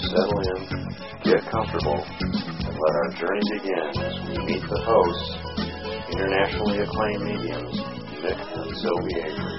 settle in, get comfortable, and let our journey begin as we meet the hosts, internationally acclaimed mediums, Mick and Sylvie Avery.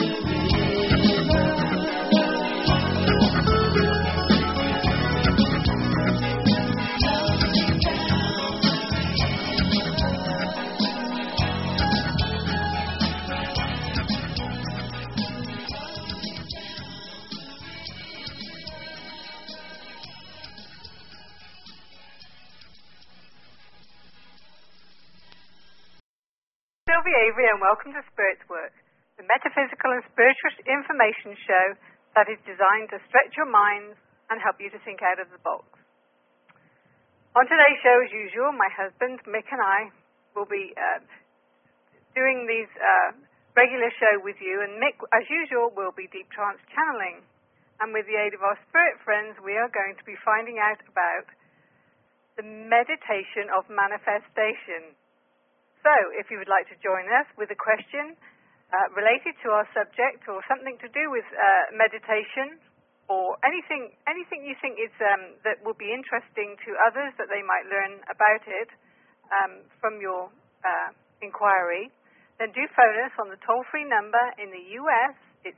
Sylvie Avery, and welcome to Spirit's Work, the metaphysical and spiritual information show that is designed to stretch your minds and help you to think out of the box. On today's show, as usual, my husband Mick and I will be doing these regular show with you, and Mick, as usual, will be deep trance channeling. And with the aid of our spirit friends, we are going to be finding out about the meditation of manifestation. So, if you would like to join us with a question related to our subject or something to do with meditation or anything you think is that will be interesting to others that they might learn about it from your inquiry, then do phone us on the toll-free number in the US. It's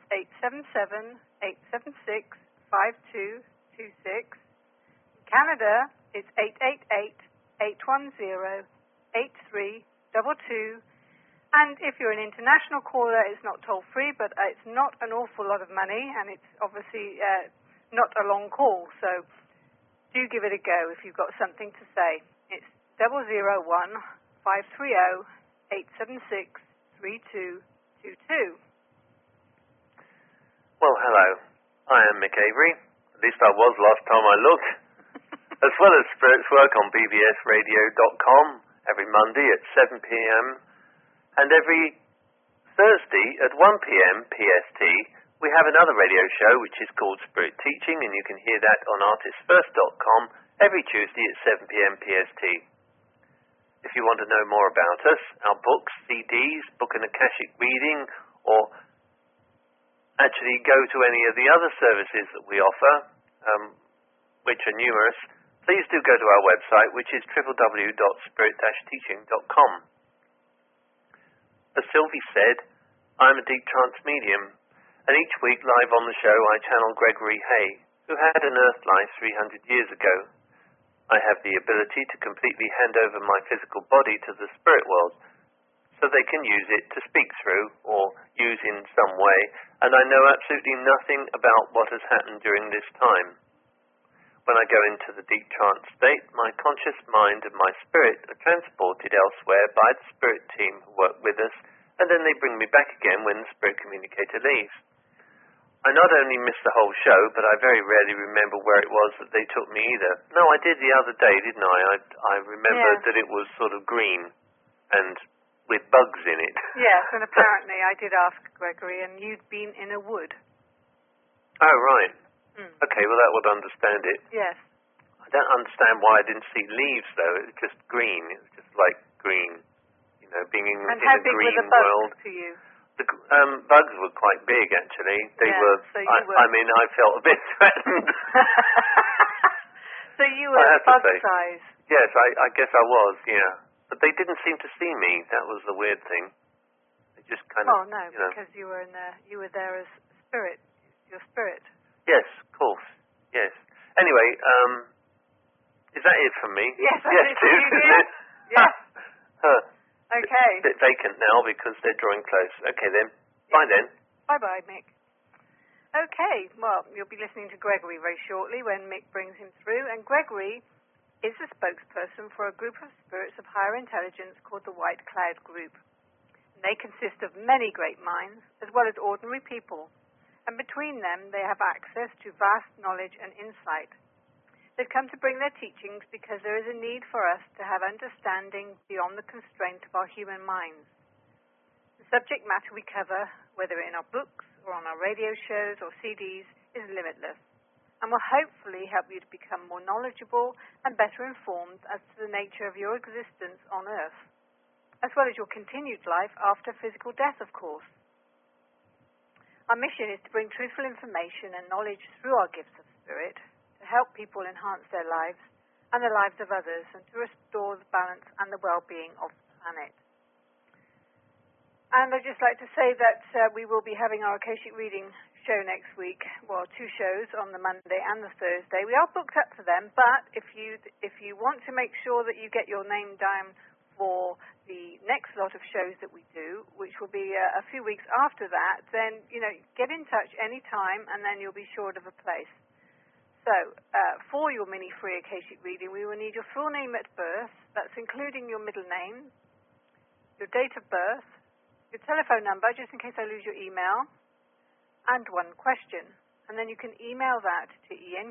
877-876-5226. In Canada, it's 888-810-8322. And if you're an international caller, it's not toll-free, but it's not an awful lot of money, and it's obviously not a long call. So do give it a go if you've got something to say. It's 001-530-876-3222. Well, hello. I am Mick Avery. At least I was last time I looked. As well as Spirit's Work on bbsradio.com. Every Monday at 7 p.m. and every Thursday at 1 p.m. PST, we have another radio show which is called Spirit Teaching, and you can hear that on artistsfirst.com every Tuesday at 7 p.m. PST. If you want to know more about us, our books, CDs, book an Akashic reading, or actually go to any of the other services that we offer, which are numerous, please do go to our website, which is www.spirit-teaching.com. As Sylvie said, I'm a deep trance medium, and each week live on the show I channel Gregory Hay, who had an earth life 300 years ago. I have the ability to completely hand over my physical body to the spirit world, so they can use it to speak through or use in some way, and I know absolutely nothing about what has happened during this time. When I go into the deep trance state, my conscious mind and my spirit are transported elsewhere by the spirit team who work with us, and then they bring me back again when the spirit communicator leaves. I not only miss the whole show, but I very rarely remember where it was that they took me either. No, I did the other day, didn't I? I remembered that it was sort of green and with bugs in it. Yes, and apparently I did ask Gregory, and you'd been in a wood. Oh, right. Okay, well, that would understand it. Yes. I don't understand why I didn't see leaves, though. It was just green. It was just like green, being in a green world. And how big were the bugs to you? The bugs were quite big, actually. They were. So I mean, I felt a bit threatened. So you were bug size. Yes, I guess I was, yeah. But they didn't seem to see me. That was the weird thing. They just kind of. Oh no, because you were there as spirit, your spirit. Yes, of course. Yes. Anyway, is that it from me? Yes, yes, it is. Yes. Okay. It's a bit vacant now because they're drawing close. Okay then. Bye then. Bye-bye, Mick. Okay, well, you'll be listening to Gregory very shortly when Mick brings him through, and Gregory is the spokesperson for a group of spirits of higher intelligence called the White Cloud Group. And they consist of many great minds as well as ordinary people. And between them, they have access to vast knowledge and insight. They've come to bring their teachings because there is a need for us to have understanding beyond the constraint of our human minds. The subject matter we cover, whether in our books or on our radio shows or CDs, is limitless and will hopefully help you to become more knowledgeable and better informed as to the nature of your existence on Earth, as well as your continued life after physical death, of course. Our mission is to bring truthful information and knowledge through our gifts of spirit to help people enhance their lives and the lives of others, and to restore the balance and the well-being of the planet. And I'd just like to say that we will be having our Akashic Reading show next week. Well, 2 shows on the Monday and the Thursday. We are booked up for them, but if you want to make sure that you get your name down for the next lot of shows that we do, which will be a few weeks after that, then, get in touch any time, and then you'll be sure of a place. So, for your mini free Akashic reading, we will need your full name at birth. That's including your middle name, your date of birth, your telephone number, just in case I lose your email, and 1 question. And then you can email that to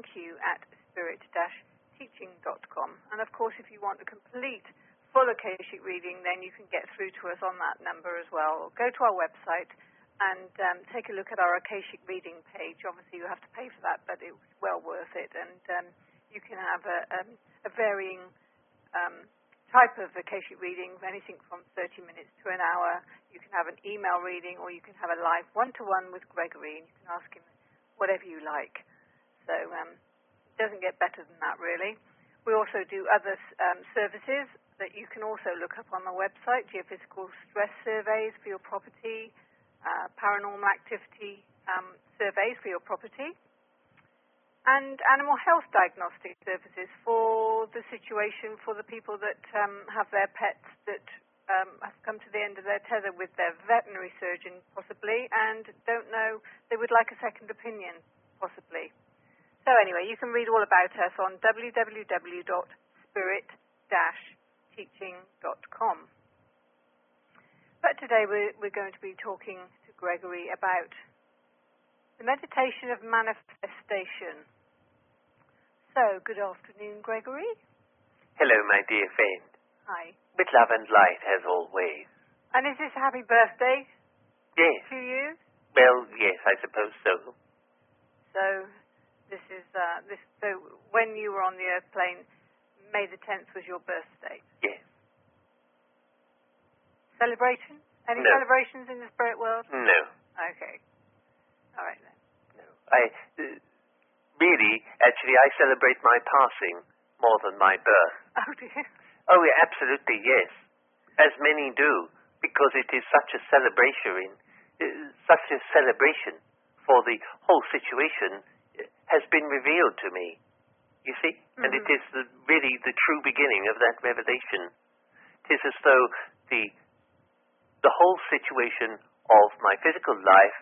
enq@spirit-teaching.com. And, of course, if you want a complete full Akashic reading, then you can get through to us on that number as well. Or go to our website and take a look at our Akashic reading page. Obviously, you have to pay for that, but it's well worth it. And you can have a varying type of Akashic reading, anything from 30 minutes to an hour. You can have an email reading, or you can have a live one-to-one with Gregory, and you can ask him whatever you like. So it doesn't get better than that, really. We also do other services that you can also look up on the website: geophysical stress surveys for your property, paranormal activity surveys for your property, and animal health diagnostic services for the situation for the people that have their pets that have come to the end of their tether with their veterinary surgeon, possibly, and don't know, they would like a second opinion, possibly. So anyway, you can read all about us on www.spirit-teaching.com. But today we're going to be talking to Gregory about the meditation of manifestation. So, good afternoon, Gregory. Hello, my dear friend. Hi. With love and light, as always. And is this a happy birthday? Yes. To you? Well, yes, I suppose so. So, this is so when you were on the Earth plane, May the 10th was your birthday. Yes. Celebration? Any No. celebrations in the spirit world? No. Okay. All right then. No. Actually, I celebrate my passing more than my birth. Oh dear. Oh, yeah, absolutely, yes. As many do, because it is such a celebration for the whole situation has been revealed to me, you see? Mm-hmm. And it is really the true beginning of that revelation. It is as though the whole situation of my physical life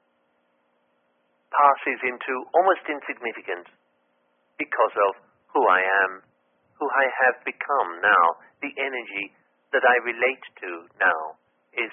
passes into almost insignificance because of who I am, who I have become now. The energy that I relate to now is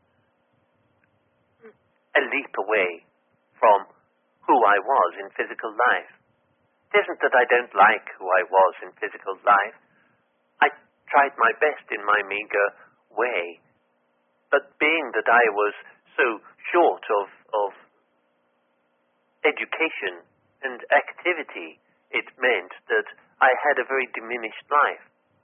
a leap away from who I was in physical life. It isn't that I don't like who I was in physical life. I tried my best in my meager way, but being that I was so short of education and activity, it meant that I had a very diminished life.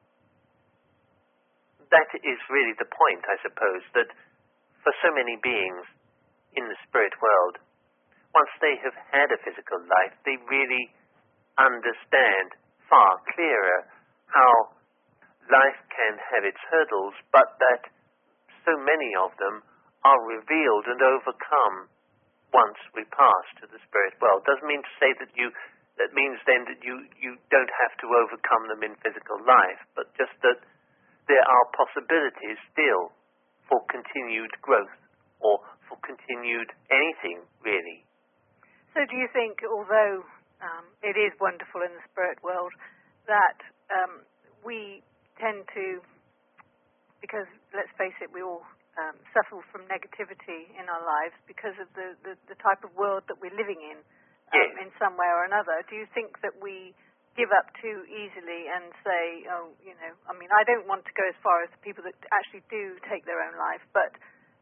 That is really the point, I suppose, that for so many beings in the spirit world, once they have had a physical life, they really understand far clearer how life can have its hurdles, but that so many of them are revealed and overcome once we pass to the spirit world. Doesn't mean to say that that means then that you don't have to overcome them in physical life, but just that there are possibilities still for continued growth or for continued anything, really. So do you think, although it is wonderful in the spirit world, that we tend to, because let's face it, we all suffer from negativity in our lives because of the type of world that we're living in, yes, in some way or another. Do you think that we give up too easily and say, I don't want to go as far as the people that actually do take their own life, but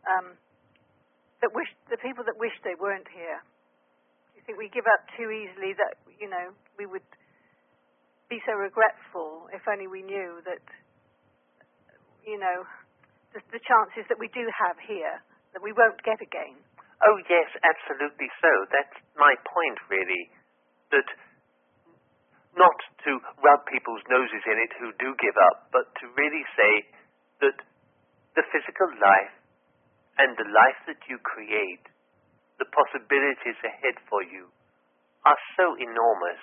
the people that wish they weren't here? Do you think we give up too easily, that, we would be so regretful if only we knew that, the chances that we do have here, that we won't get again? Oh, yes, absolutely so. That's my point, really, that to rub people's noses in it who do give up, but to really say that the physical life and the life that you create, the possibilities ahead for you, are so enormous.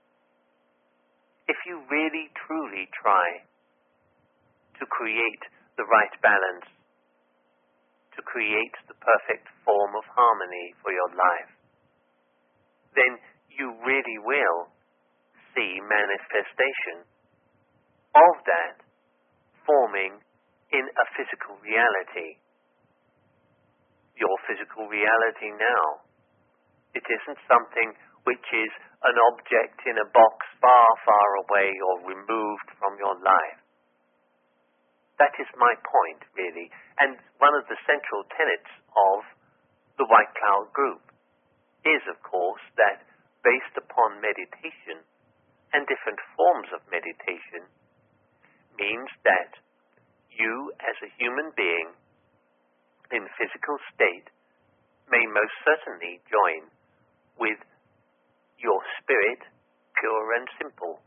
If you really, truly try to create the right balance, to create the perfect form of harmony for your life, then you really will see manifestation of that forming in a physical reality. Your physical reality now, it isn't something which is an object in a box far, far away or removed from your life. That is my point, really, and one of the central tenets of the White Cloud Group is, of course, that based upon meditation and different forms of meditation means that you, as a human being in physical state, may most certainly join with your spirit, pure and simple.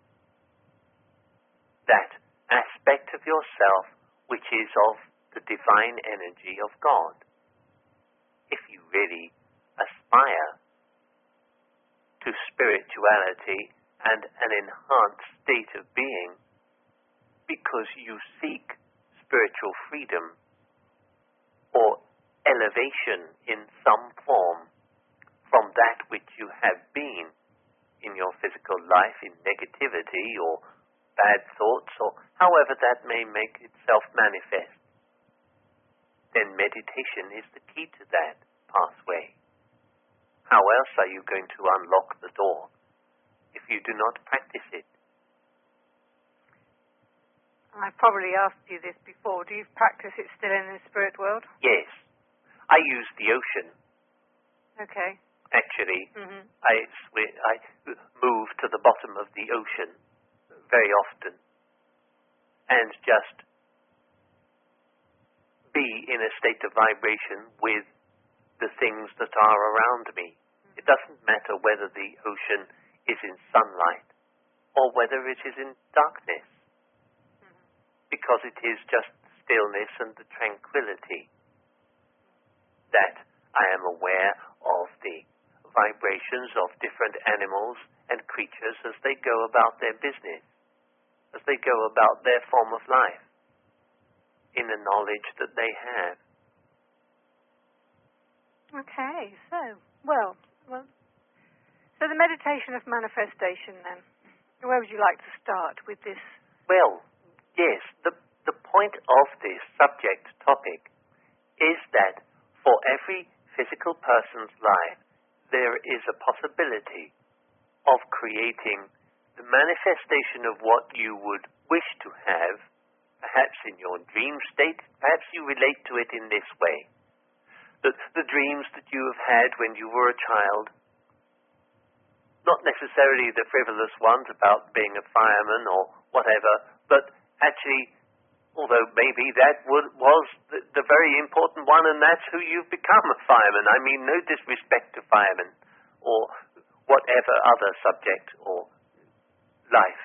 That aspect of yourself which is of the divine energy of God. If you really aspire to spirituality and an enhanced state of being because you seek spiritual freedom or elevation in some form from that which you have been in your physical life, in negativity or bad thoughts, or however that may make itself manifest, then meditation is the key to that pathway. How else are you going to unlock the door if you do not practice it? I probably asked you this before. Do you practice it still in the spirit world? Yes. I use the ocean. Okay. Actually, I move to the bottom of the ocean very often and just be in a state of vibration with the things that are around me. It doesn't matter whether the ocean is in sunlight or whether it is in darkness, because it is just stillness and the tranquility that I am aware of the vibrations of different animals and creatures as they go about their business, as they go about their form of life, in the knowledge that they have. Okay, so the meditation of manifestation then. Where would you like to start with this? Well, yes, the point of this subject topic is that for every physical person's life, there is a possibility of creating the manifestation of what you would wish to have, perhaps in your dream state. Perhaps you relate to it in this way. The dreams that you have had when you were a child, not necessarily the frivolous ones about being a fireman or whatever, but actually, although maybe that was the very important one, and that's who you've become, a fireman. I mean, no disrespect to firemen or whatever other subject or life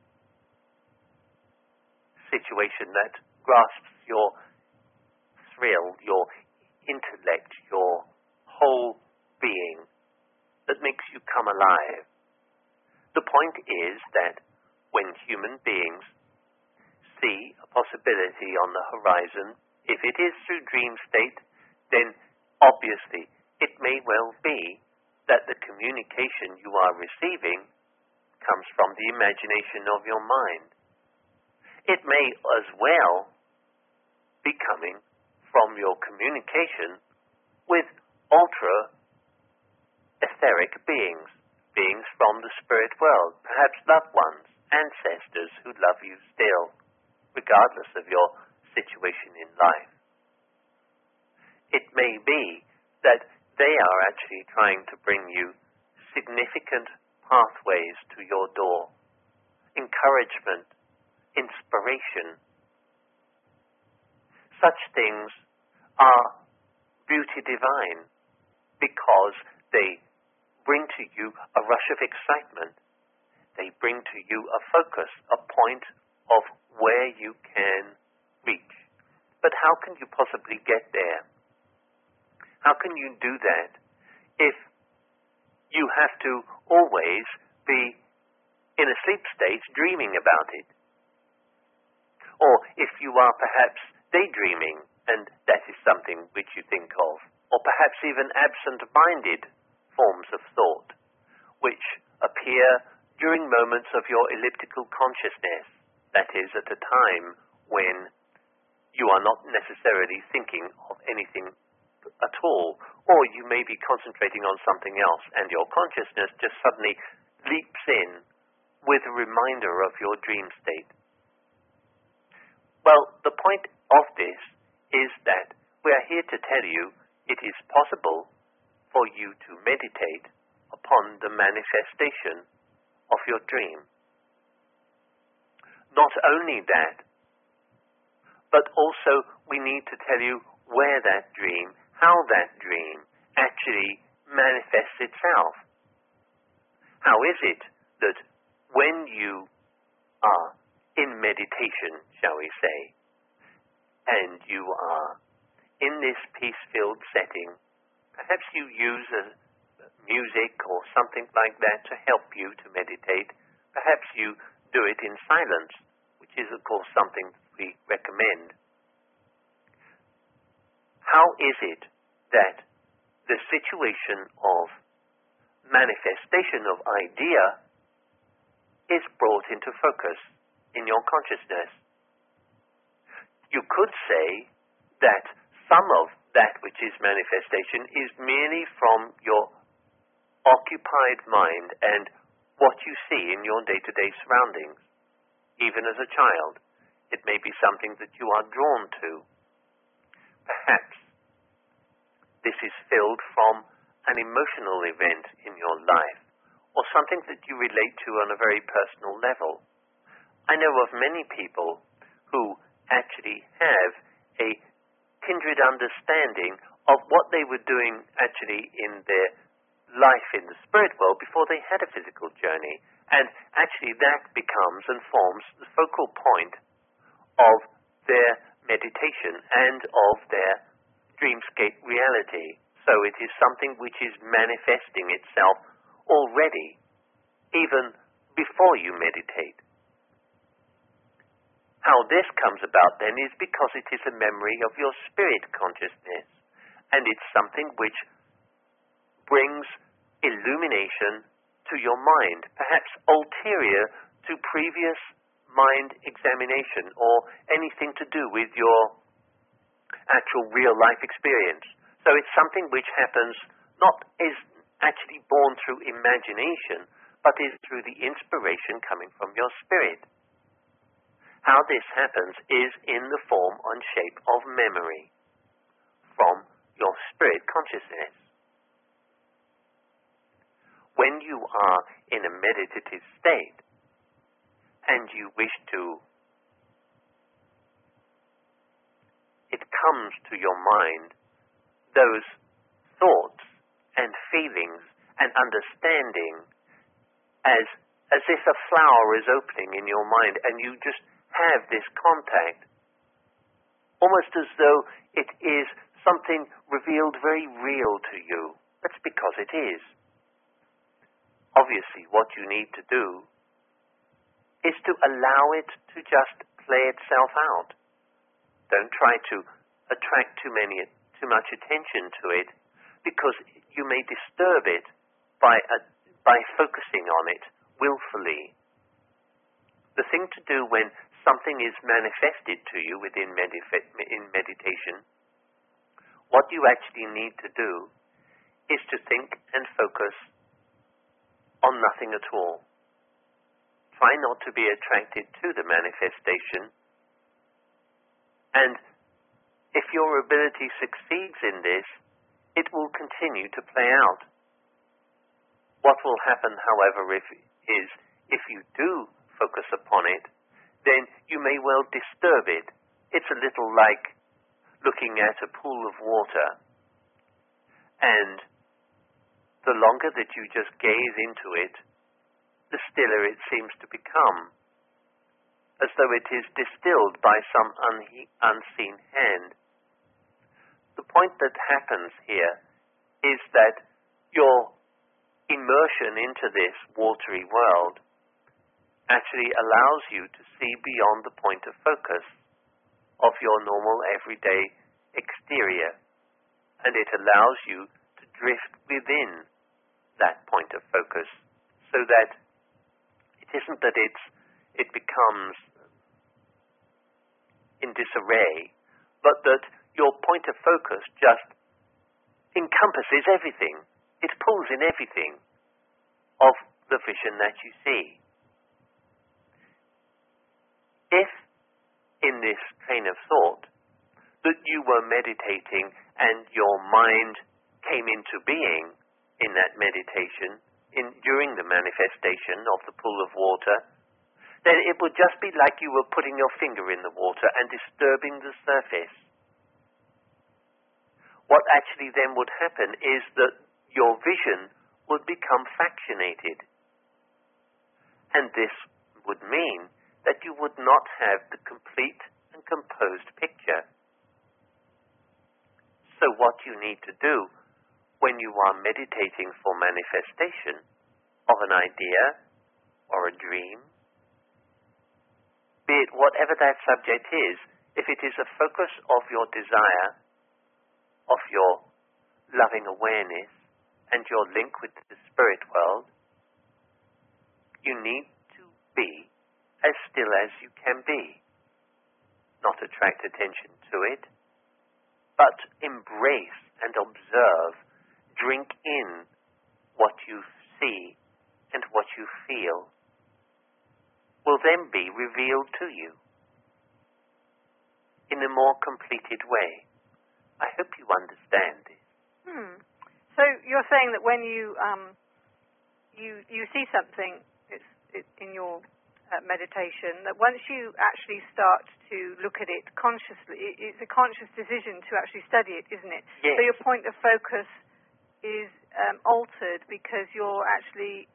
situation that grasps your thrill, your intellect, your whole being, that makes you come alive. The point is that when human beings see a possibility on the horizon, if it is through dream state, then obviously it may well be that the communication you are receiving comes from the imagination of your mind. It may as well be coming from your communication with ultra-etheric beings, beings from the spirit world, perhaps loved ones, ancestors who love you still, regardless of your situation in life. It may be that they are actually trying to bring you significant pathways to your door, encouragement, inspiration. Such things are beauty divine because they bring to you a rush of excitement they bring to you a focus, a point of where you can reach. But how can you possibly get there? How can you do that if you have to always be in a sleep state dreaming about it? Or if you are perhaps daydreaming, and that is something which you think of, or perhaps even absent-minded forms of thought, which appear during moments of your elliptical consciousness, that is, at a time when you are not necessarily thinking of anything at all, or you may be concentrating on something else, and your consciousness just suddenly leaps in with a reminder of your dream state. Well, the point of this is that we are here to tell you it is possible for you to meditate upon the manifestation of your dream. Not only that, but also we need to tell you where that dream, how that dream actually manifests itself. How is it that when you are in meditation, shall we say, and you are in this peace-filled setting, perhaps you use music or something like that to help you to meditate. Perhaps you do it in silence, which is, of course, something we recommend. How is it that the situation of manifestation of idea is brought into focus in your consciousness? You could say that some of that which is manifestation is merely from your occupied mind and what you see in your day-to-day surroundings. Even as a child, it may be something that you are drawn to. Perhaps this is filled from an emotional event in your life, or something that you relate to on a very personal level. I know of many people who actually have a kindred understanding of what they were doing actually in their life in the spirit world before they had a physical journey, and actually that becomes and forms the focal point of their meditation and of their dreamscape reality. So it is something which is manifesting itself already, even before you meditate. How this comes about then is because it is a memory of your spirit consciousness, and it's something which brings illumination to your mind, perhaps ulterior to previous mind examination or anything to do with your actual real life experience. So it's something which happens, not is actually born through imagination, but is through the inspiration coming from your spirit. How this happens is in the form and shape of memory from your spirit consciousness. When you are in a meditative state and you wish to, it comes to your mind those thoughts and feelings and understanding as if a flower is opening in your mind, and you just have this contact, almost as though it is something revealed very real to you. That's because it is. Obviously, what you need to do is to allow it to just play itself out. Don't try to attract too much attention to it, because you may disturb it by focusing on it willfully. The thing to do when something is manifested to you in meditation, what you actually need to do is to think and focus on nothing at all. Try not to be attracted to the manifestation, and if your ability succeeds in this, it will continue to play out. What will happen, however, if you do focus upon it, then you may well disturb it. It's a little like looking at a pool of water, and the longer that you just gaze into it, the stiller it seems to become, as though it is distilled by some unseen hand. The point that happens here is that your immersion into this watery world actually allows you to see beyond the point of focus of your normal everyday exterior, and it allows you to drift within that point of focus, so that it isn't that it becomes in disarray, but that your point of focus just encompasses everything. It pulls in everything of the vision that you see. If, in this train of thought, that you were meditating and your mind came into being in that meditation, during the manifestation of the pool of water, then it would just be like you were putting your finger in the water and disturbing the surface. What actually then would happen is that your vision would become fractionated. And this would mean that you would not have the complete and composed picture. So what you need to do when you are meditating for manifestation of an idea or a dream, be it whatever that subject is, if it is a focus of your desire, of your loving awareness, and your link with the spirit world, you need to be as still as you can be. Not attract attention to it, but embrace and observe, drink in what you see and what you feel will then be revealed to you in a more completed way. I hope you understand this. So you're saying that when you see something in your meditation, that once you actually start to look at it consciously, it's a conscious decision to actually study it, isn't it? Yes. So your point of focus is altered because you're actually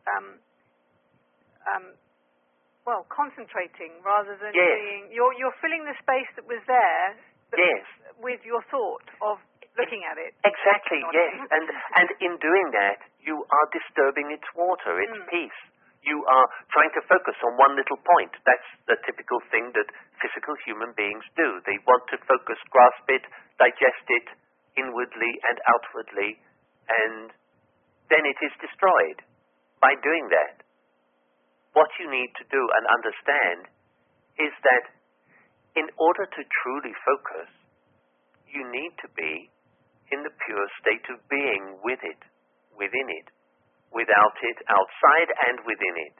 concentrating rather than being. You're filling the space that was there. With your thought of looking at it. Exactly. Yes. And in doing that, you are disturbing its water, its peace. You are trying to focus on one little point. That's the typical thing that physical human beings do. They want to focus, grasp it, digest it inwardly and outwardly, and then it is destroyed by doing that. What you need to do and understand is that in order to truly focus, you need to be in the pure state of being with it, within it, without it, outside and within it.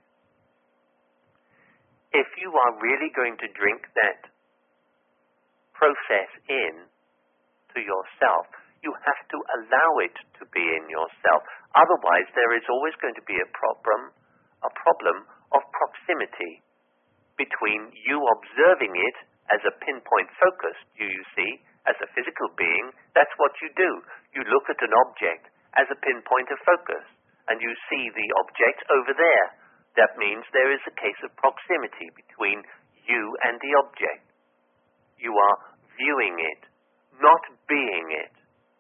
If you are really going to drink that process in to yourself, you have to allow it to be in yourself. Otherwise, there is always going to be a problem of proximity between you observing it as a pinpoint focus, you see, as a physical being. That's what you do. You look at an object as a pinpoint of focus, and you see the object over there. That means there is a case of proximity between you and the object. You are viewing it, not being it.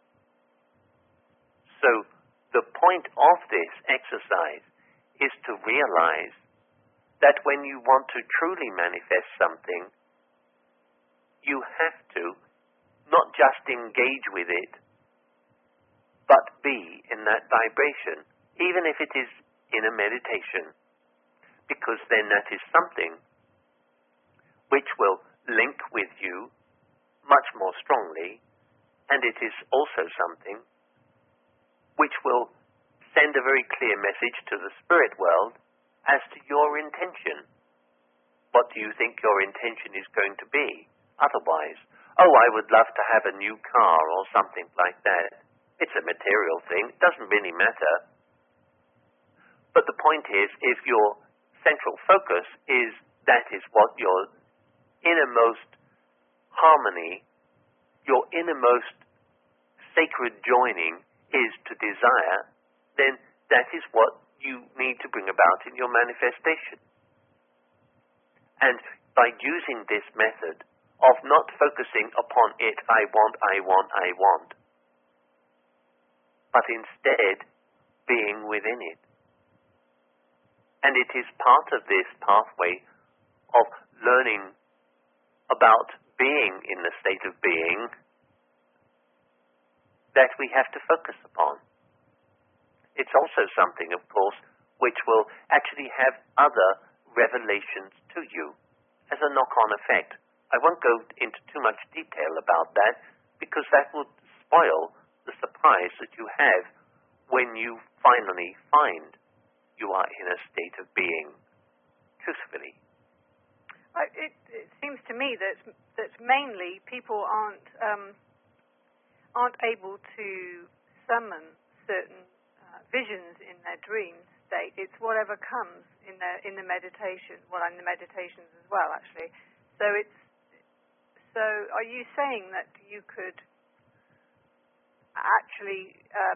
So the point of this exercise is to realize that when you want to truly manifest something, you have to not just engage with it, but be in that vibration, even if it is in a meditation, because then that is something which will link with you much more strongly, and it is also something which will send a very clear message to the spirit world as to your intention. What do you think your intention is going to be? Otherwise, I would love to have a new car or something like that. It's a material thing. It doesn't really matter. But the point is, if your central focus is that is what your innermost harmony, your innermost sacred joining is to desire, then that is what you need to bring about in your manifestation. And by using this method of not focusing upon it, I want, but instead being within it. And it is part of this pathway of learning about being in the state of being that we have to focus upon. It's also something, of course, which will actually have other revelations to you as a knock-on effect. I won't go into too much detail about that because that will spoil the surprise that you have when you finally find you are in a state of being, truthfully. It seems to me that mainly people aren't able to summon certain visions in their dream state. It's whatever comes in the meditation. Well, in the meditations as well, actually. So are you saying that you could actually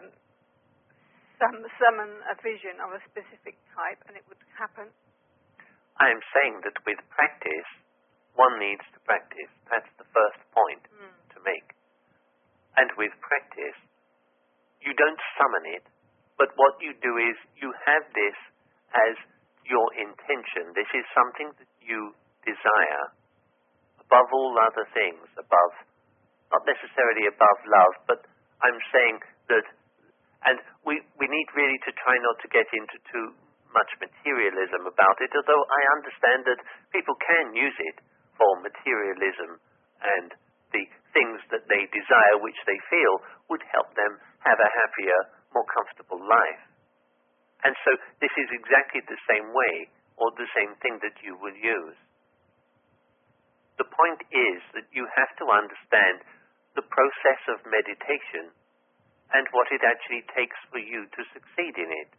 summon a vision of a specific type and it would happen? I am saying that with practice, one needs to practice. That's the first point to make. And with practice, you don't summon it, but what you do is you have this as your intention. This is something that you desire above all other things, above, not necessarily above love, but I'm saying that, and we need really to try not to get into too much materialism about it, although I understand that people can use it for materialism and the things that they desire, which they feel would help them have a happier, more comfortable life. And so this is exactly the same way, or the same thing that you will use. The point is that you have to understand the process of meditation and what it actually takes for you to succeed in it.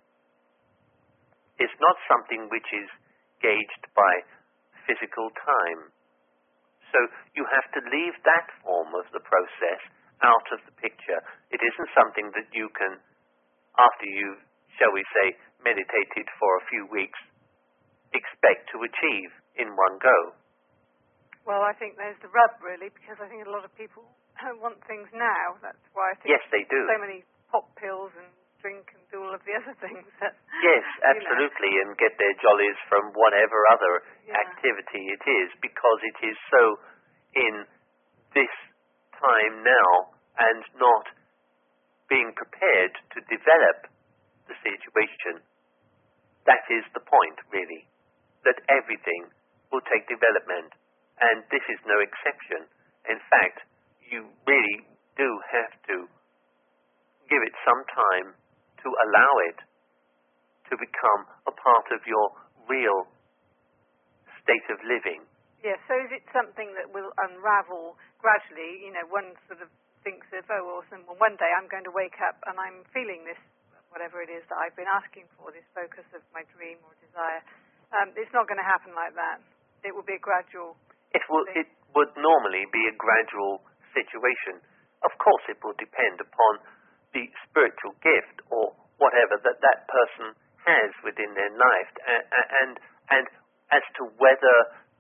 It's not something which is gauged by physical time. So you have to leave that form of the process out of the picture. It isn't something that you can, after you, shall we say, meditated for a few weeks, expect to achieve in one go. Well, I think there's the rub, really, because I think a lot of people want things now. That's why I think yes, they do. So many pop pills and drink and do all of the other things. That, yes, absolutely, and get their jollies from whatever other Yeah. activity it is, because it is so in this time now and not being prepared to develop the situation. That is the point, really, that everything will take development, and this is no exception. In fact, you really do have to give it some time to allow it to become a part of your real state of living. Yeah, so is it something that will unravel gradually? You know, one sort of thinks of, oh, awesome, well, one day I'm going to wake up and I'm feeling this, whatever it is that I've been asking for, this focus of my dream or desire. It's not going to happen like that. It will be a gradual It would normally be a gradual situation. Of course, it will depend upon the spiritual gift or whatever that person has within their life, and as to whether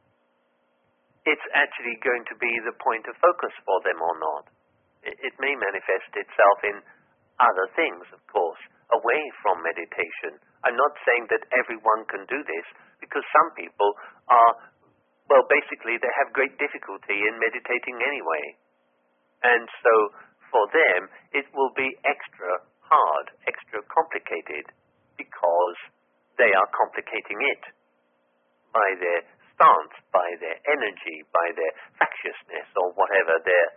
it's actually going to be the point of focus for them or not. It may manifest itself in other things, of course, away from meditation. I'm not saying that everyone can do this, because some people are, well, basically they have great difficulty in meditating anyway. And so for them it will be extra hard, extra complicated, because they are complicating it by their stance, by their energy, by their factiousness, or whatever, their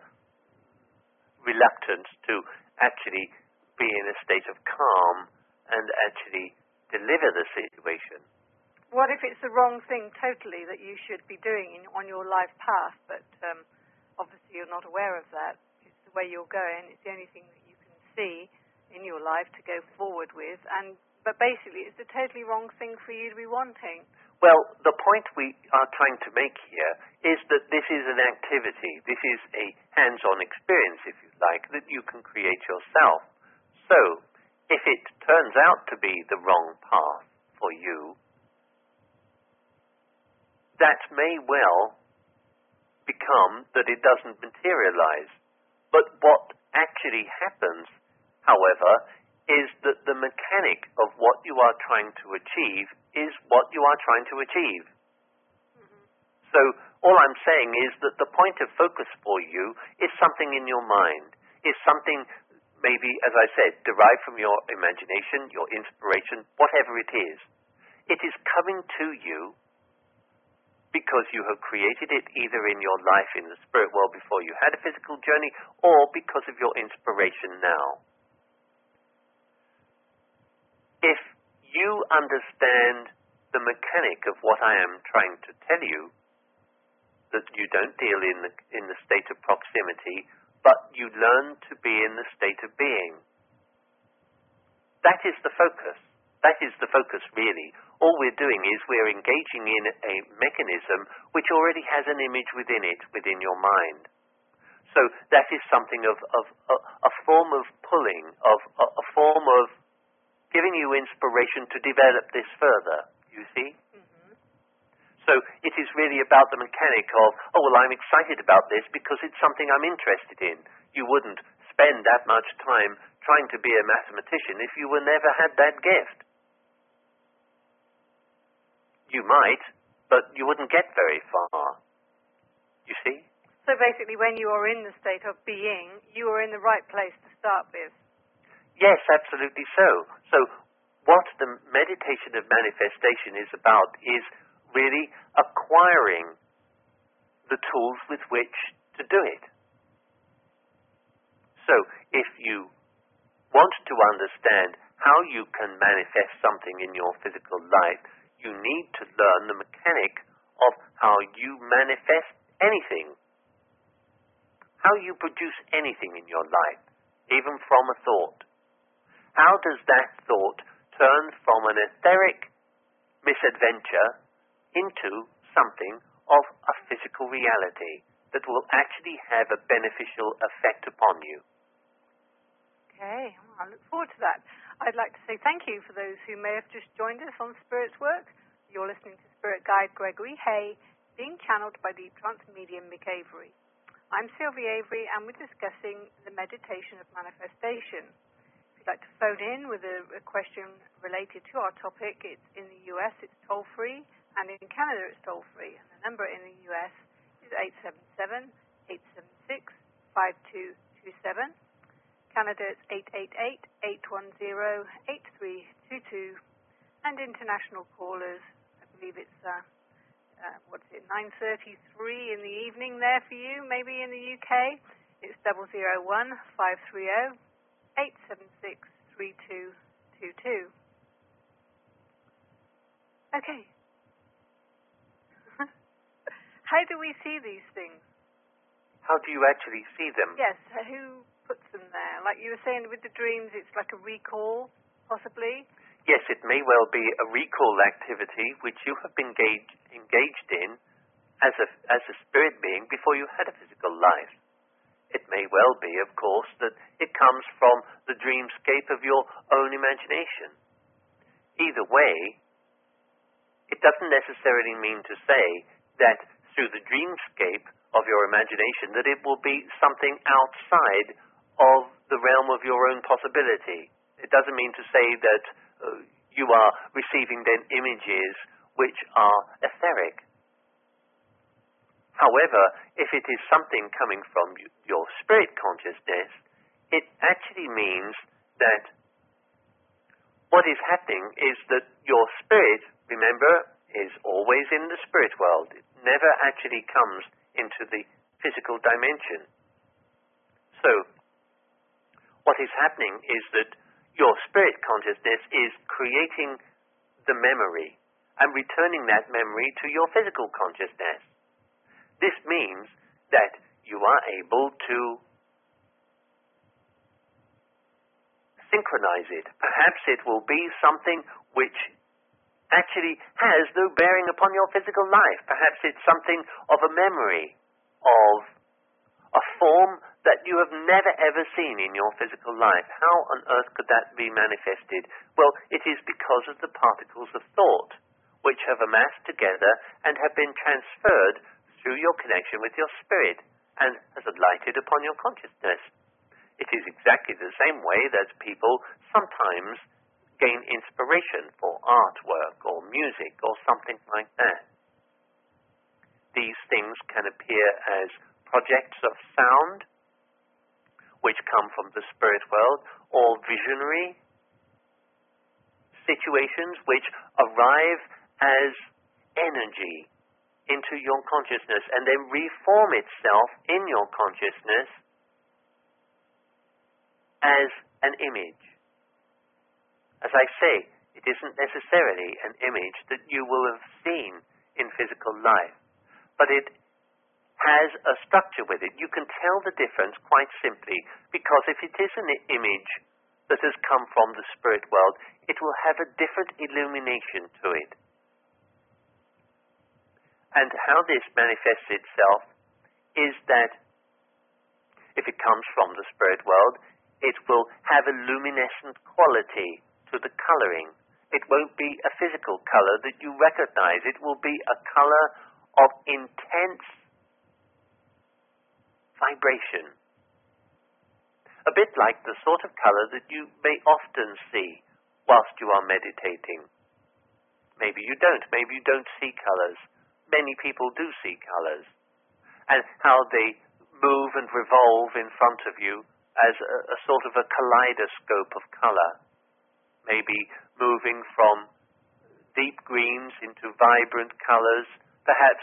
reluctance to actually be in a state of calm and actually deliver the situation. What if it's the wrong thing totally that you should be doing on your life path, but obviously you're not aware of that? It's the way you're going. It's the only thing that you can see in your life to go forward with. But basically it's the totally wrong thing for you to be wanting. Well, the point we are trying to make here is that this is an activity. This is a hands-on experience, if you like, that you can create yourself. So, if it turns out to be the wrong path for you, that may well become that it doesn't materialize. But what actually happens, however, is that the mechanic of what you are trying to achieve is what you are trying to achieve. So all I'm saying is that the point of focus for you is something in your mind, is something maybe, as I said, derived from your imagination, your inspiration, whatever it is. It is coming to you because you have created it either in your life in the spirit world before you had a physical journey, or because of your inspiration now. If you understand the mechanic of what I am trying to tell you, that you don't deal in the state of proximity, but you learn to be in the state of being. That is the focus. That is the focus, really. All we're doing is we're engaging in a mechanism which already has an image within it, within your mind. So that is something of a form of pulling, of a form of giving you inspiration to develop this further, you see? So it is really about the mechanic of, oh, well, I'm excited about this because it's something I'm interested in. You wouldn't spend that much time trying to be a mathematician if you never had that gift. You might, but you wouldn't get very far. You see? So basically, when you are in the state of being, you are in the right place to start with. Yes, absolutely so. So what the meditation of manifestation is about is really acquiring the tools with which to do it. So if you want to understand how you can manifest something in your physical life, you need to learn the mechanic of how you manifest anything, how you produce anything in your life, even from a thought. How does that thought turn from an etheric misadventure into something of a physical reality that will actually have a beneficial effect upon you? Okay, I look forward to that. I'd like to say thank you for those who may have just joined us on Spirit's Work. You're listening to Spirit Guide Gregory Hay, being channeled by Deep Trance Medium Mick Avery. I'm Sylvie Avery, and we're discussing the meditation of manifestation. If you'd like to phone in with a question related to our topic, it's in the US, it's toll-free, and in Canada, it's toll-free. And the number in the US is 877-876-5227. Canada, it's 888-810-8322. And international callers, I believe it's 9:33 in the evening there for you, maybe in the UK. It's 001-530-876-3222. Okay. How do we see these things? How do you actually see them? Yes, who puts them there? Like you were saying with the dreams, it's like a recall, possibly? Yes, it may well be a recall activity which you have been engaged in as a spirit being before you had a physical life. It may well be, of course, that it comes from the dreamscape of your own imagination. Either way, it doesn't necessarily mean to say that through the dreamscape of your imagination that it will be something outside of the realm of your own possibility. It doesn't mean to say that you are receiving then images which are etheric. However, if it is something coming from your spirit consciousness, it actually means that what is happening is that your spirit, remember, is always in the spirit world. It never actually comes into the physical dimension. So, what is happening is that your spirit consciousness is creating the memory and returning that memory to your physical consciousness. This means that you are able to synchronize it. Perhaps it will be something which actually has no bearing upon your physical life. Perhaps it's something of a memory of a form that you have never ever seen in your physical life. How on earth could that be manifested? Well, it is because of the particles of thought, which have amassed together and have been transferred through your connection with your spirit and has alighted upon your consciousness. It is exactly the same way that people sometimes gain inspiration for artwork or music or something like that. These things can appear as projects of sound, which come from the spirit world, or visionary situations which arrive as energy into your consciousness and then reform itself in your consciousness as an image. As I say, it isn't necessarily an image that you will have seen in physical life, but it has a structure with it. You can tell the difference quite simply because if it is an image that has come from the spirit world, it will have a different illumination to it. And how this manifests itself is that if it comes from the spirit world, it will have a luminescent quality to the coloring. It won't be a physical color that you recognize. It will be a color of intense vibration. A bit like the sort of color that you may often see whilst you are meditating. Maybe you don't. Maybe you don't see colors. Many people do see colors. And how they move and revolve in front of you as a sort of a kaleidoscope of color. Maybe moving from deep greens into vibrant colors, perhaps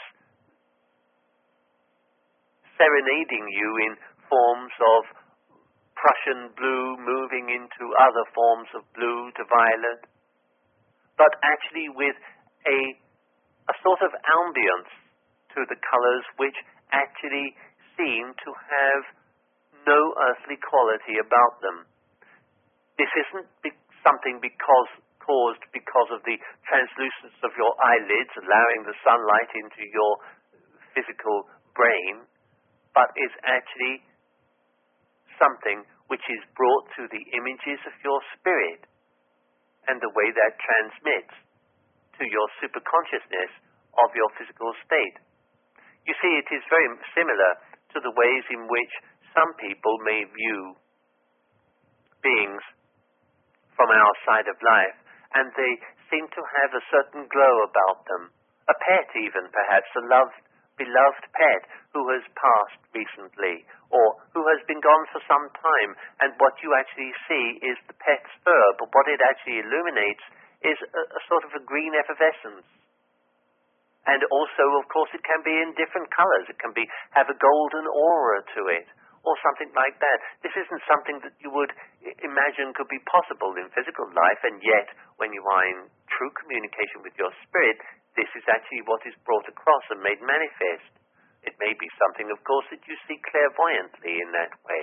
serenading you in forms of Prussian blue moving into other forms of blue to violet, but actually with a sort of ambience to the colors which actually seem to have no earthly quality about them. This isn't something caused because of the translucence of your eyelids allowing the sunlight into your physical brain, but is actually something which is brought through the images of your spirit and the way that transmits to your superconsciousness of your physical state. You see, it is very similar to the ways in which some people may view beings from our side of life, and they seem to have a certain glow about them. A pet even, perhaps, a beloved pet who has passed recently, or who has been gone for some time, and what you actually see is the pet's fur, but what it actually illuminates is a sort of a green effervescence. And also, of course, it can be in different colors. It can have a golden aura to it, or something like that. This isn't something that you would imagine could be possible in physical life, and yet, when you are in true communication with your spirit, this is actually what is brought across and made manifest. It may be something, of course, that you see clairvoyantly in that way.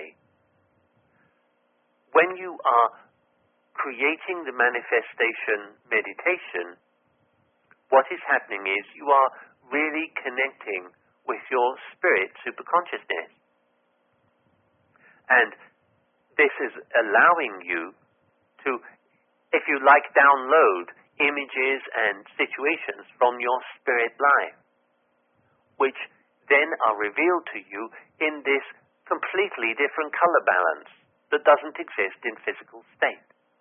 When you are creating the manifestation meditation, what is happening is you are really connecting with your spirit superconsciousness. And this is allowing you to, if you like, download images and situations from your spirit life, which then are revealed to you in this completely different color balance that doesn't exist in physical state.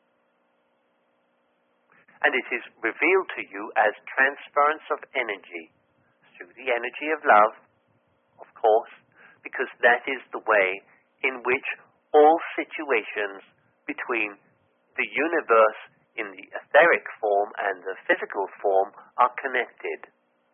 And it is revealed to you as transference of energy through the energy of love, of course, because that is the way in which all situations between the universe in the etheric form and the physical form are connected.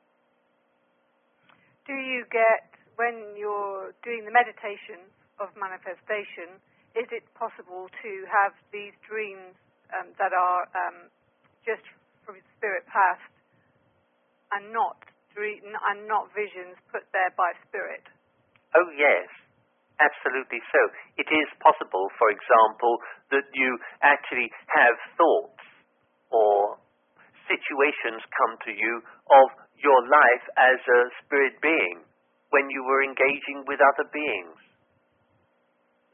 Do you get, when you're doing the meditation of manifestation, is it possible to have these dreams that are just from spirit past and not visions put there by spirit? Oh yes, absolutely so. It is possible, for example, that you actually have thoughts or situations come to you of your life as a spirit being when you were engaging with other beings.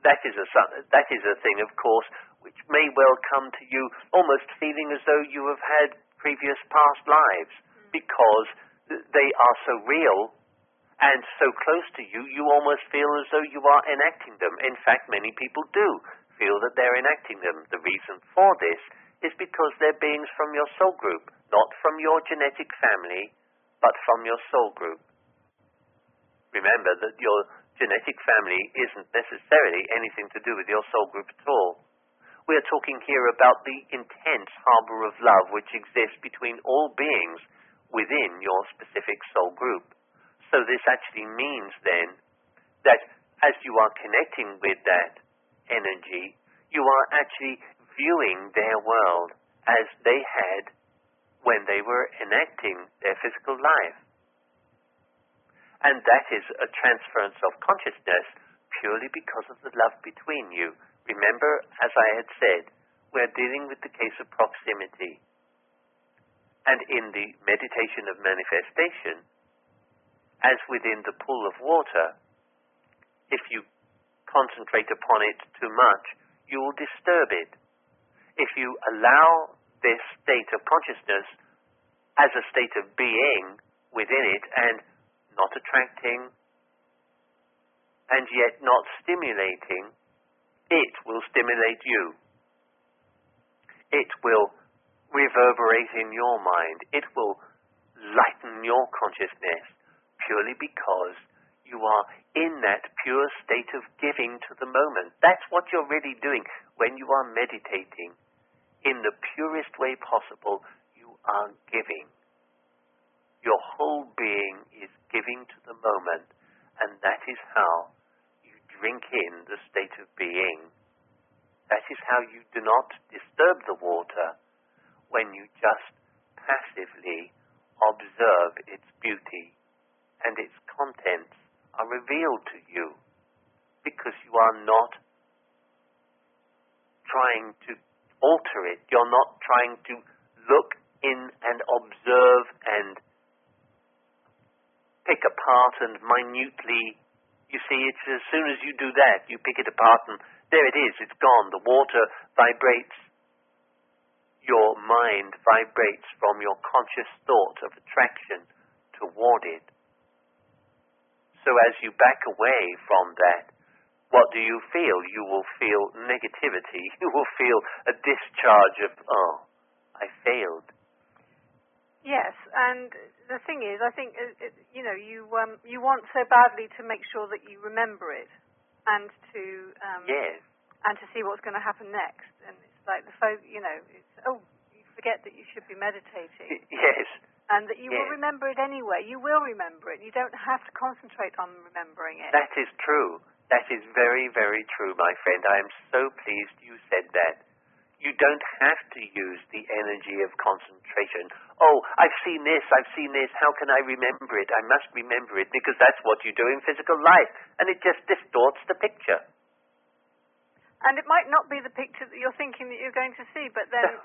that is a thing, of course, which may well come to you almost feeling as though you have had previous past lives, because they are so real and so close to you, you almost feel as though you are enacting them. In fact, many people do feel that they're enacting them. The reason for this is because they're beings from your soul group, not from your genetic family, but from your soul group. Remember that your genetic family isn't necessarily anything to do with your soul group at all. We are talking here about the intense harbor of love which exists between all beings within your specific soul group. So this actually means then that as you are connecting with that energy, you are actually viewing their world as they had when they were enacting their physical life. And that is a transference of consciousness purely because of the love between you. Remember, as I had said, we're dealing with the case of proximity. And in the meditation of manifestation, as within the pool of water, if you concentrate upon it too much, you will disturb it. If you allow this state of consciousness as a state of being within it and not attracting and yet not stimulating, it will stimulate you. It will reverberate in your mind. It will lighten your consciousness purely because you are in that pure state of giving to the moment. That's what you're really doing when you are meditating. In the purest way possible, you are giving. Your whole being is giving to the moment, and that is how you drink in the state of being. That is how you do not disturb the water when you just passively observe its beauty and its contents are revealed to you, because you are not trying to alter it. You're not trying to look in and observe and pick apart and minutely. You see, it's as soon as you do that, you pick it apart and there it is, it's gone. The water vibrates. Your mind vibrates from your conscious thought of attraction toward it. So as you back away from that, what do you feel? You will feel negativity. You will feel a discharge of, oh, I failed. Yes, and the thing is, I think, you want so badly to make sure that you remember it, and to yes, and to see what's going to happen next. And it's like you forget that you should be meditating. Yes. And that you will remember it anyway. You will remember it. You don't have to concentrate on remembering it. That is true. That is very, very true, my friend. I am so pleased you said that. You don't have to use the energy of concentration. Oh, I've seen this, how can I remember it? I must remember it, because that's what you do in physical life, and it just distorts the picture. And it might not be the picture that you're thinking that you're going to see, but then,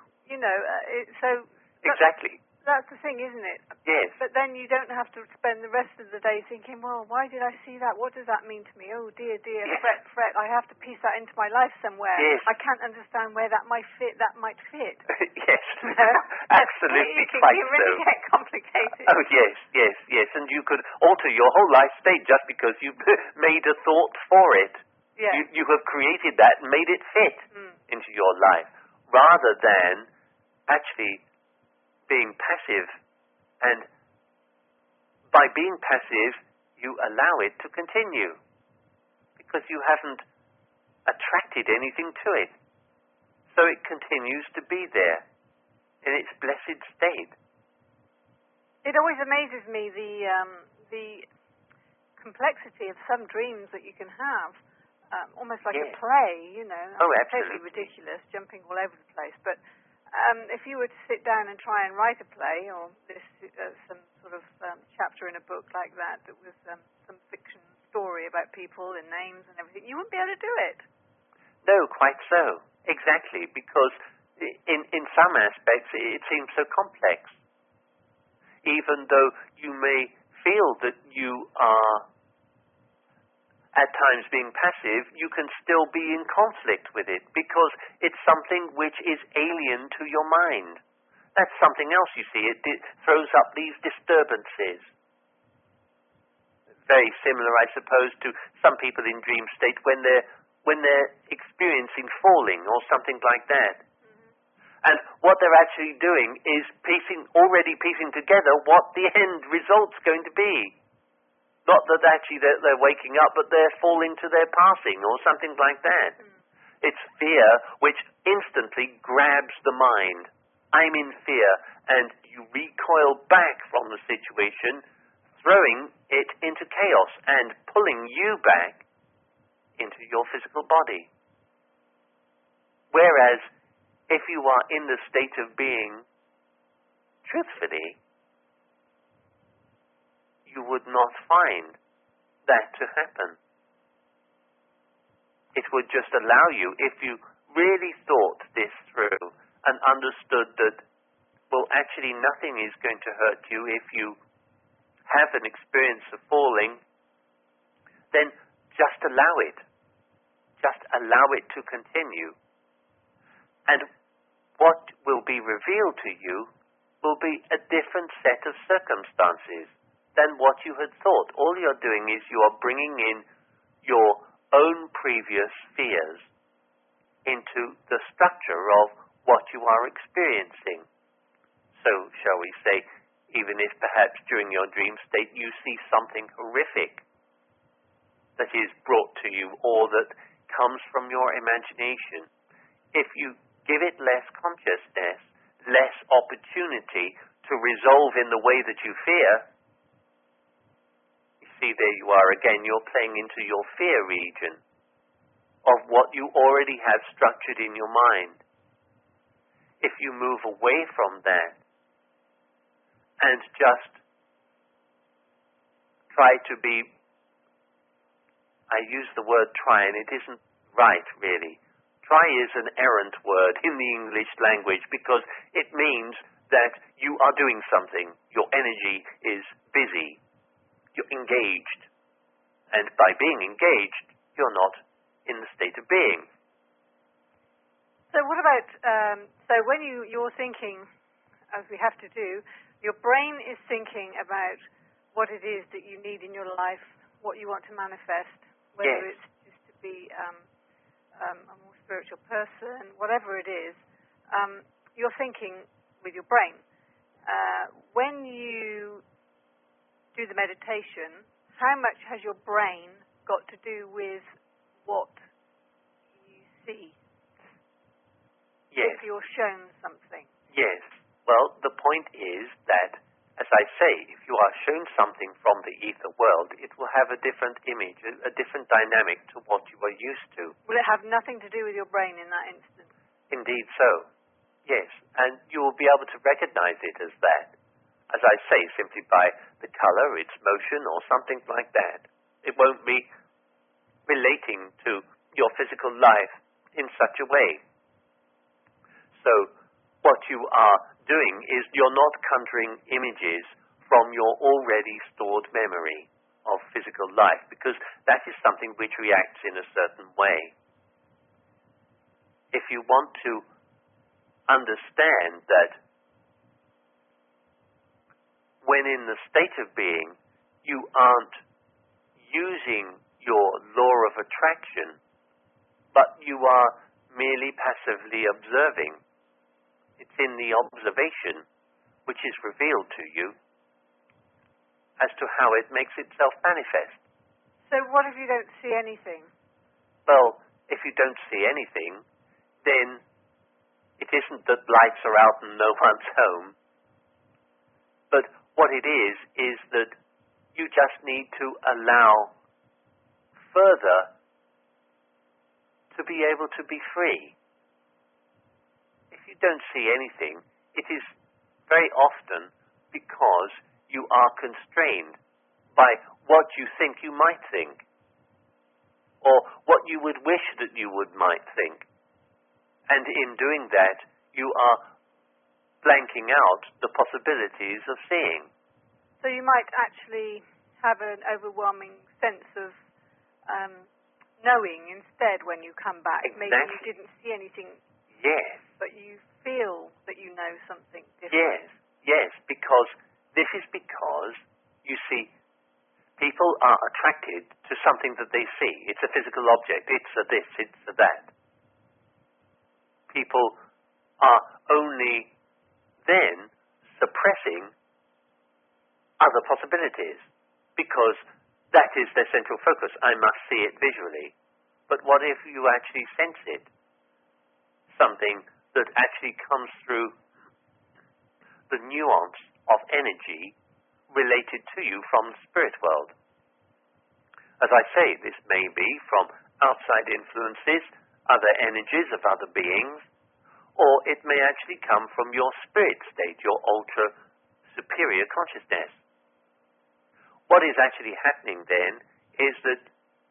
Exactly. That's the thing, isn't it? Yes. But then you don't have to spend the rest of the day thinking, well, why did I see that? What does that mean to me? Oh, dear, yes. fret. I have to piece that into my life somewhere. Yes. I can't understand where that might fit. Yes. Absolutely quite you really so. get complicated. Oh, yes. And you could alter your whole life state just because you made a thought for it. Yeah. You have created that and made it fit into your life, rather than actually being passive. And by being passive, you allow it to continue, because you haven't attracted anything to it. So it continues to be there in its blessed state. It always amazes me the complexity of some dreams that you can have, almost like a play, Oh, totally absolutely. ridiculous, jumping all over the place. But if you were to sit down and try and write a play, or some sort of chapter in a book like that was some fiction story about people and names and everything, you wouldn't be able to do it. No, quite so. Exactly, because in some aspects it seems so complex. Even though you may feel that you are at times being passive, you can still be in conflict with it because it's something which is alien to your mind. That's something else, you see. It throws up these disturbances. Very similar, I suppose, to some people in dream state when they're experiencing falling or something like that. And what they're actually doing is already piecing together what the end result's going to be. Not that actually they're waking up, but they're falling to their passing or something like that. It's fear which instantly grabs the mind. I'm in fear, and you recoil back from the situation, throwing it into chaos and pulling you back into your physical body. Whereas, if you are in the state of being, truthfully, you would not find that to happen. It would just allow you, if you really thought this through and understood that, well, actually nothing is going to hurt you if you have an experience of falling, then just allow it. Just allow it to continue. And what will be revealed to you will be a different set of circumstances than what you had thought. All you're doing is you are bringing in your own previous fears into the structure of what you are experiencing. So, shall we say, even if perhaps during your dream state you see something horrific that is brought to you or that comes from your imagination, if you give it less consciousness, less opportunity to resolve in the way that you fear, you see, there you are again, you're playing into your fear region of what you already have structured in your mind. If you move away from that and just try to be, I use the word try and it isn't right really. Try is an errant word in the English language because it means that you are doing something. Your energy is busy. You're engaged. And by being engaged, you're not in the state of being. So what about, so when you're thinking, as we have to do, your brain is thinking about what it is that you need in your life, what you want to manifest, whether Yes. it's just to be a more spiritual person, whatever it is, you're thinking with your brain. When you do the meditation, how much has your brain got to do with what you see? Yes. If you're shown something. Yes. Well, the point is that, as I say, if you are shown something from the ether world, it will have a different image, a different dynamic to what you are used to. Will it have nothing to do with your brain in that instance? Indeed so. Yes. And you will be able to recognize it as that. As I say, simply by the color, its motion, or something like that. It won't be relating to your physical life in such a way. So, what you are doing is you're not conjuring images from your already stored memory of physical life, because that is something which reacts in a certain way. If you want to understand that when in the state of being, you aren't using your law of attraction, but you are merely passively observing. It's in the observation which is revealed to you as to how it makes itself manifest. So what if you don't see anything? Well, if you don't see anything, then it isn't that lights are out and no one's home. But what it is that you just need to allow further to be able to be free. If you don't see anything, it is very often because you are constrained by what you think you might think, or what you would wish that you might think. And in doing that, you are blanking out the possibilities of seeing. So you might actually have an overwhelming sense of knowing instead when you come back. Exactly. Maybe you didn't see anything. Yes. But you feel that you know something different. Yes, because you see, people are attracted to something that they see. It's a physical object. It's a this, it's a that. People are only then suppressing other possibilities because that is their central focus. I must see it visually. But what if you actually sense it? Something that actually comes through the nuance of energy related to you from the spirit world. As I say, this may be from outside influences, other energies of other beings, or it may actually come from your spirit state, your ultra superior consciousness. What is actually happening then is that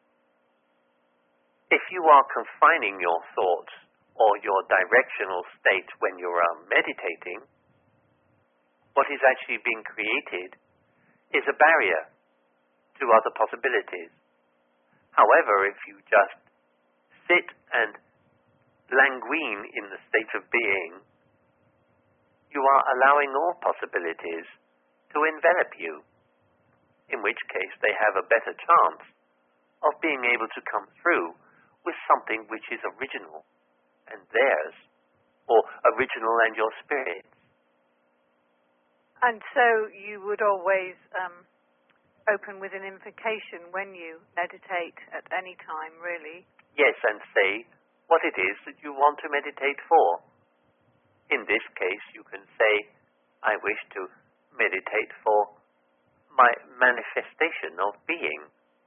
if you are confining your thoughts or your directional state when you are meditating, what is actually being created is a barrier to other possibilities. However, if you just sit and languine in the state of being, you are allowing all possibilities to envelop you, in which case they have a better chance of being able to come through with something which is original and theirs, or original and your spirit's. And so you would always open with an invocation when you meditate at any time, really? Yes, and say what it is that you want to meditate for. In this case, you can say, I wish to meditate for my manifestation of being.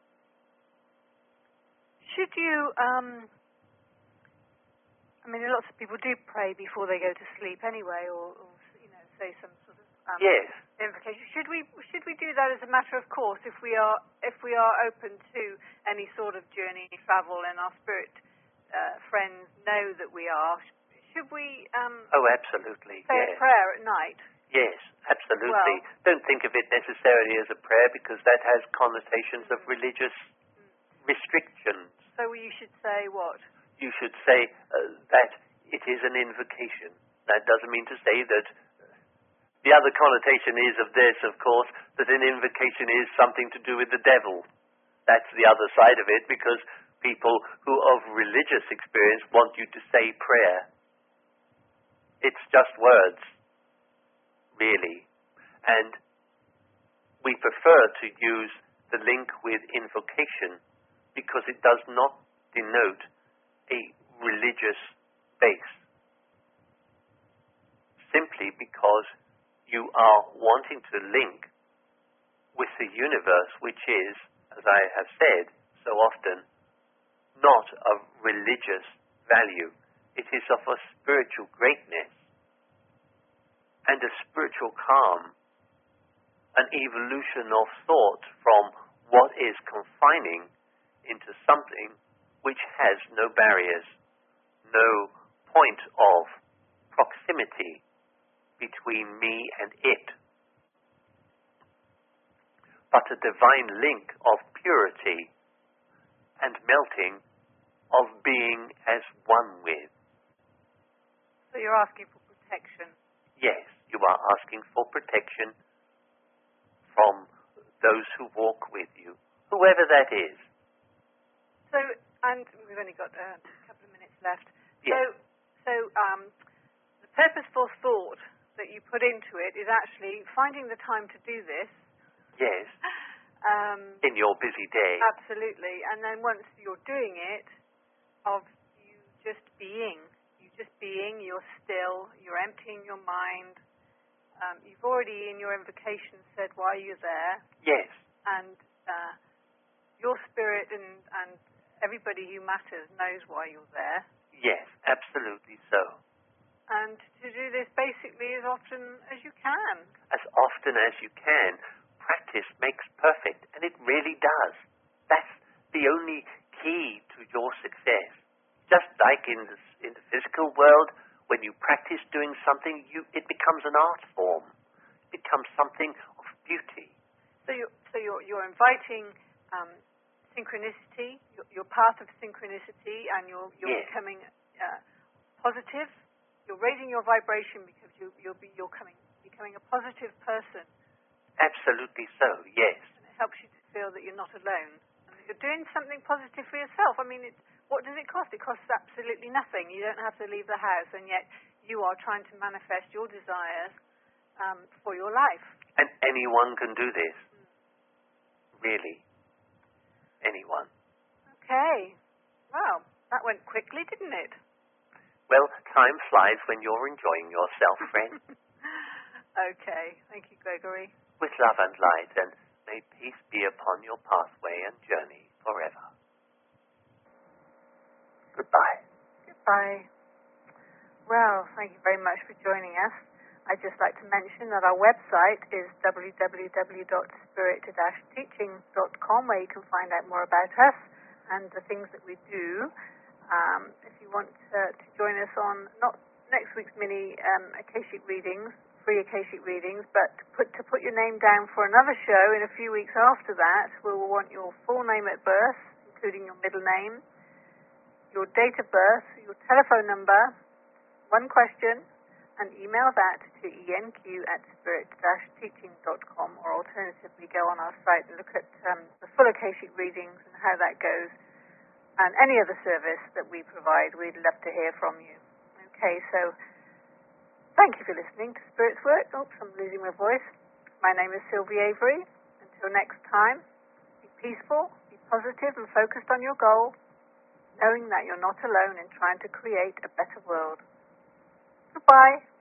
Should you, lots of people do pray before they go to sleep anyway, or say some sort of yes. invocation. Should we do that as a matter of course if we are open to any sort of journey, travel, and our spirit friends know that we are? Should we oh, absolutely. say a prayer at night? Yes, absolutely. Well, don't think of it necessarily as a prayer because that has connotations of religious restrictions. So you should say what? You should say that it is an invocation. That doesn't mean to say that the other connotation is of this, of course, that an invocation is something to do with the devil. That's the other side of it, because people who of religious experience want you to say prayer. It's just words, really. And we prefer to use the link with invocation because it does not denote a religious base. Simply because you are wanting to link with the universe, which is, as I have said so often, not of religious value. It is of a spiritual greatness and a spiritual calm, an evolution of thought from what is confining into something which has no barriers, no point of proximity between me and it, but a divine link of purity and melting of being as one with. So you're asking for protection? Yes, you are asking for protection from those who walk with you, whoever that is. So, and we've only got a couple of minutes left. Yes. So the purposeful thought that you put into it is actually finding the time to do this. Yes. In your busy day. Absolutely. And then once you're doing it, of you just being. You just being, you're still, you're emptying your mind. You've already in your invocation said why you're there. Yes. And your spirit and everybody who matters knows why you're there. Yes, absolutely so. And to do this basically as often as you can. As often as you can. Practice makes perfect, and it really does. That's the only key to your success. Just like in the physical world, when you practice doing something, it becomes an art form. It becomes something of beauty. So you're inviting synchronicity, your path of synchronicity, and you're Yes. becoming positive. You're raising your vibration because you're becoming a positive person. Absolutely so, yes. And it helps you to feel that you're not alone. And you're doing something positive for yourself. I mean, what does it cost? It costs absolutely nothing. You don't have to leave the house, and yet you are trying to manifest your desires for your life. And anyone can do this. Really. Anyone. Okay. Well, that went quickly, didn't it? Well, time flies when you're enjoying yourself, friend. Okay. Thank you, Gregory. With love and light, and may peace be upon your pathway and journey forever. Goodbye. Goodbye. Well, thank you very much for joining us. I'd just like to mention that our website is www.spirit-teaching.com, where you can find out more about us and the things that we do. If you want to join us on not next week's mini Akashic readings, free Akashic readings, but to put your name down for another show in a few weeks after that, we will want your full name at birth, including your middle name, your date of birth, your telephone number, one question, and email that to enq@spirit-teaching.com, or alternatively go on our site and look at the full Akashic readings and how that goes, and any other service that we provide. We'd love to hear from you. Okay, so thank you for listening to Spirit's Work. Oops, I'm losing my voice. My name is Sylvie Avery. Until next time, be peaceful, be positive, and focused on your goal, knowing that you're not alone in trying to create a better world. Goodbye.